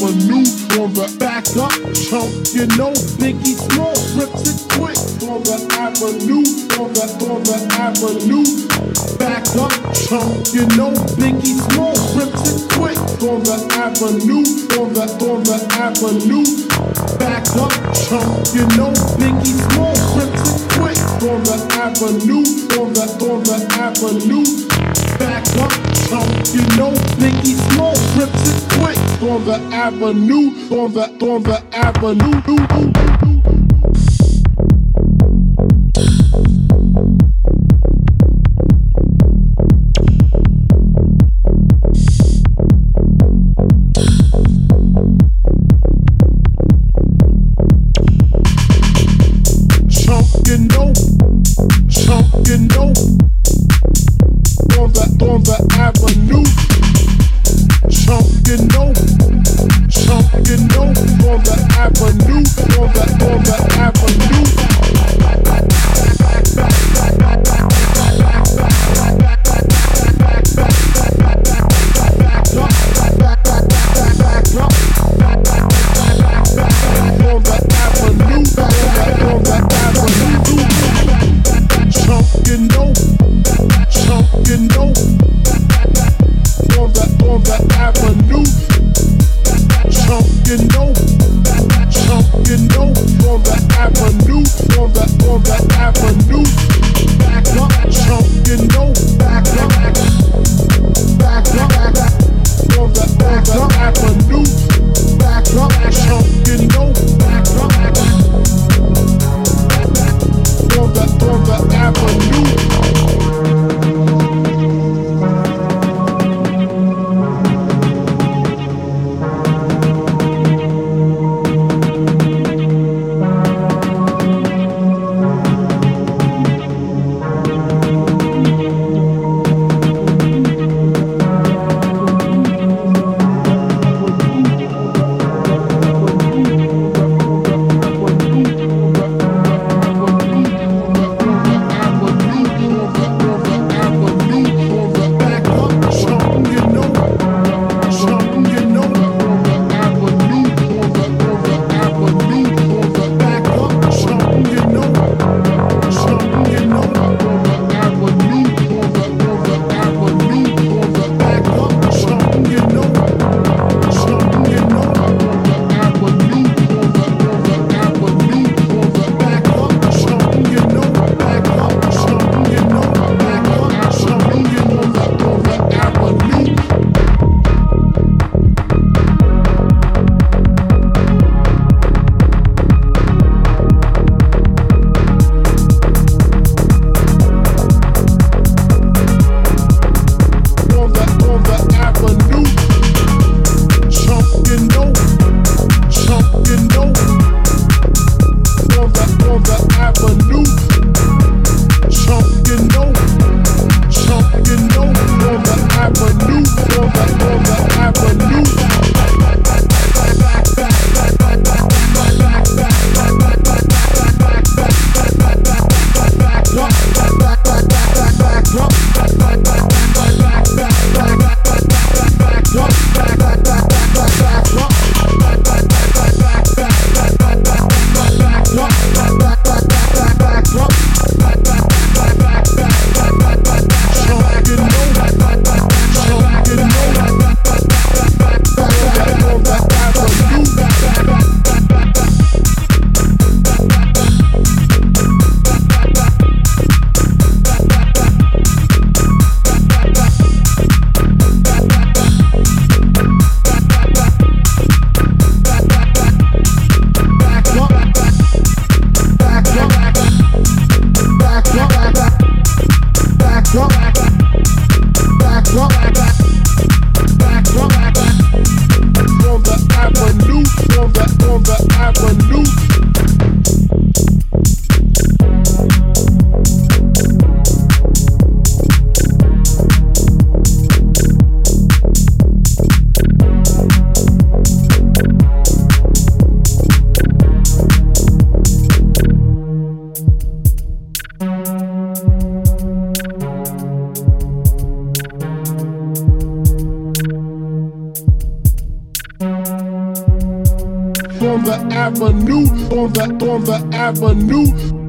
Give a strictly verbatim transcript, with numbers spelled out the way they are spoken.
Avenue, on the back up, chunk, you know, Biggie Small, rips it quick, on the Avenue, on the, on the Avenue, back up, chunk, you know, Biggie Small, rips it quick, on the Avenue, on the, on the Avenue, back up, chunk, you know, Biggie Small, rips it quick, on the Avenue, on the, on the Avenue, back up, chunk, you know, Biggie Small, rips it quick, on the Avenue, on the, on the Avenue. You know, chunk, you know, on the, on the Avenue, chunk, you know, chunk, you know, on the Avenue, on the, on the Avenue. You know, chunk, you know, on the, on the Avenue, chunk, you know, chunk, you know, on the on the avenue, on the on the avenue.